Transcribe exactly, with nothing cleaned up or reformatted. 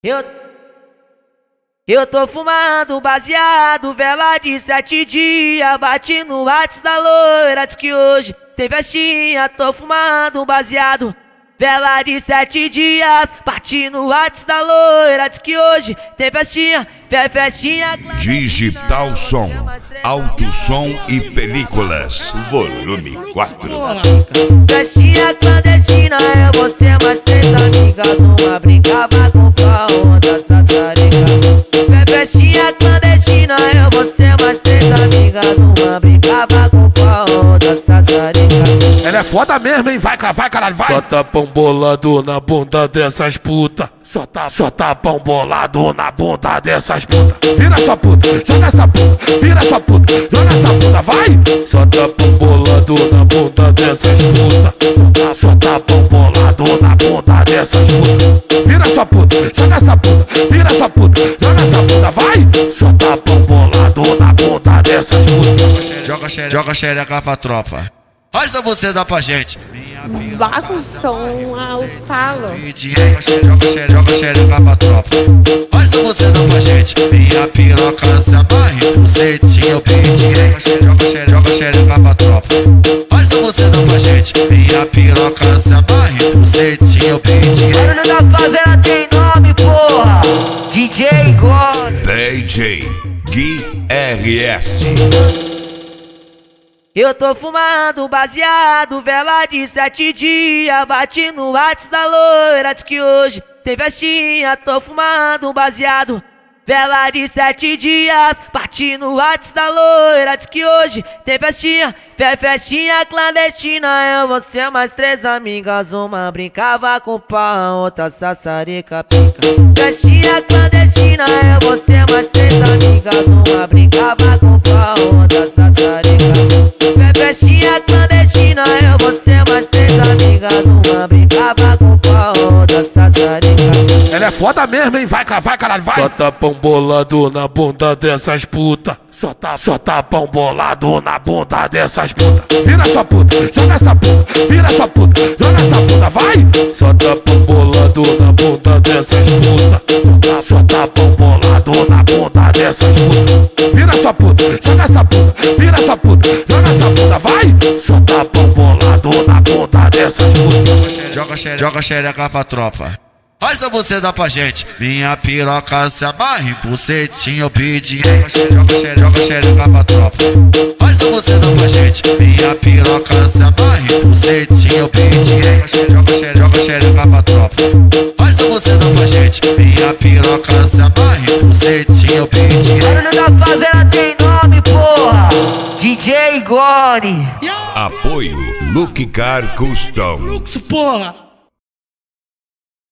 Eu, eu tô fumando baseado, vela de sete dias. Bati no WhatsApp da loira, diz que hoje tem festinha. Tô fumando baseado, vela de sete dias. Bati no WhatsApp da loira, diz que hoje tem festinha. Fé festinha. Digital Som, Alto Som e Películas, volume quatro. Festinha clandestina, é você mais três amigas. Uma brincava com a outra sassarica. Festinha clandestina, é você mais três amigas. Uma brincava com a outra sassarica. Ela é foda mesmo, hein? Vai, vai, caralho, vai! Só tá pão bolado na bunda dessas puta. Só tá, só tá pão bolado na bunda dessas puta. Vira sua puta, joga essa puta. Vira sua puta, joga essa puta, vai! Só tá pão bolado na bunda dessas puta. Só tá, só tá pão bolado na bunda dessas puta. Vira sua puta, joga essa puta. Vira sua puta, joga essa puta, vai! Só tá pão bolado na bunda dessas puta. Joga xereca, joga xereca pra tropa. Faz a você dá pra gente. Vá com som ao talo. Joga xereca, joga xereca pra tropa. Faz a você dá pra gente. Minha piroca se amarre, bucetinho pedi. Joga xereca, joga xereca pra tropa. Faz a você dá pra gente. Minha piroca se amarre, bucetinho pedi. Barulho da favela tem nome, porra. D J God, D J Gui R S. eu tô fumando baseado, vela de sete dias. Bati no WhatsApp da loira, diz que hoje tem festinha. Tô fumando baseado, vela de sete dias. Bati no WhatsApp da loira, diz que hoje tem festinha. Fé festinha clandestina, eu, você mais três amigas. Uma brincava com pau, outra sassarica pica. Festinha clandestina, eu, você mais três amigas. Uma brincava com pau, outra sassarica. Festinha clandestina, eu, você mais três amigas. Uma brincava com pau, outra sassarica. Ela é foda mesmo, hein? Vai, vai, caralho, vai! Só tá pão bolado na bunda dessas puta. Só tá, só tá pão bolado na bunda dessas puta. Vira sua puta, joga essa puta. Vira sua puta, joga essa puta, vai! Só tá pão bolado na bunda dessas puta. Só tá, só tá pão bolado na bunda dessas puta. Vira sua puta, joga essa puta. Vira sua puta, joga essa puta, vai! Só tá pão bolado na bunda dessas puta. Joga xereca, joga xereca pra tropa. Faz a você dá pra gente. Minha piroca se amarre, bucetinho pedi. Joga xereca, joga xereca pra tropa. Faz a você dá pra gente. Minha piroca se amarre, bucetinho pedi. Joga xereca, joga xereca pra tropa. Faz a você dá pra gente. Minha piroca se amarre, bucetinho pedi. Barulho da favela tem nome, porra. D J God. Apoio Luke Car Custom. Fluxo, porra!